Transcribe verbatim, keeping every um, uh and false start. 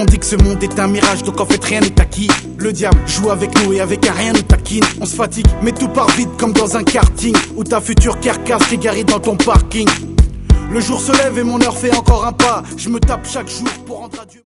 On dit que ce monde est un mirage, donc en fait rien n'est acquis. Le diable joue avec nous et avec un rien nous taquine. On se fatigue, mais tout part vite comme dans un karting, où ta future carcasse est garée dans ton parking. Le jour se lève et mon heure fait encore un pas. Je me tape chaque jour pour rendre à Dieu.